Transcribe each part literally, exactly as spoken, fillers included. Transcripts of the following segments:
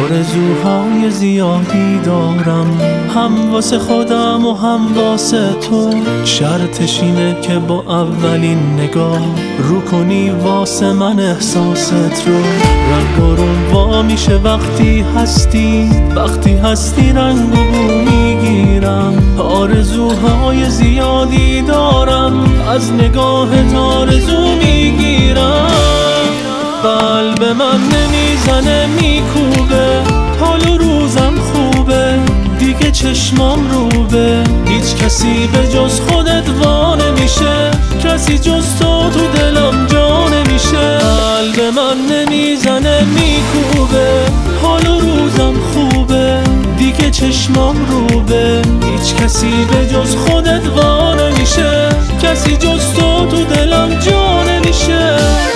آرزوهای زیادی دارم، هم واسه خودم و هم واسه تو. شرطش اینه که با اولین نگاه رو کنی واسه من احساست رو. رنگ و رنوا میشه وقتی هستی، وقتی هستی رنگ و بو میگیرم. آرزوهای زیادی دارم، از نگاهت آرزو میگیرم. قلب من نمیزنه میکوبه، حال و روزم خوبه، دیگه چشمام روبه. هیچ کسی به جز خودت وا نمیشه، کسی جز تو تو دلم جا نمیشه. قلب من نمیزنه میکوبه، حال و روزم خوبه، دیگه چشمام روبه. هیچ کسی به جز خودت وا نمیشه، کسی جز تو تو دلم جا نمیشه.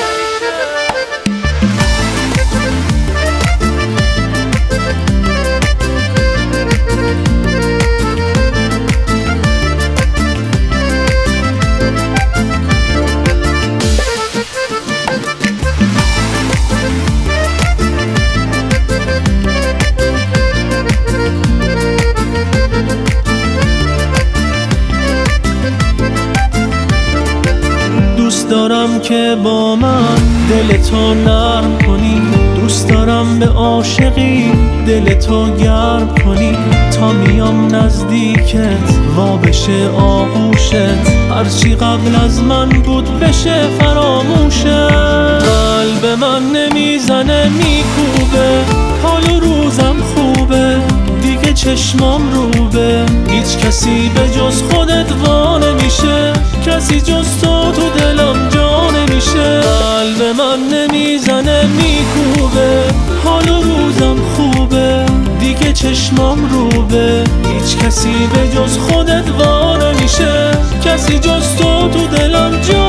دوست دارم که با من دلتو نرم کنی، دوست دارم به عاشقی دلتو گرم کنی. تا میام نزدیکت وا بشه آغوشت، هرچی قبل از من بود بشه فراموشت. قلب من نمیزنه میکوبه، حال و روزم خوبه، دیگه چشمام روبه. هیچ کسی به جز خودت وا نمیشه، کسی جز تو تو دلم جا نمیشه. قلب من نمیزنه میکوبه، حال و روزم خوبه، دیگه چشمام روبه. هیچ کسی به جز خودت وا نمیشه، کسی جز تو تو دلم جا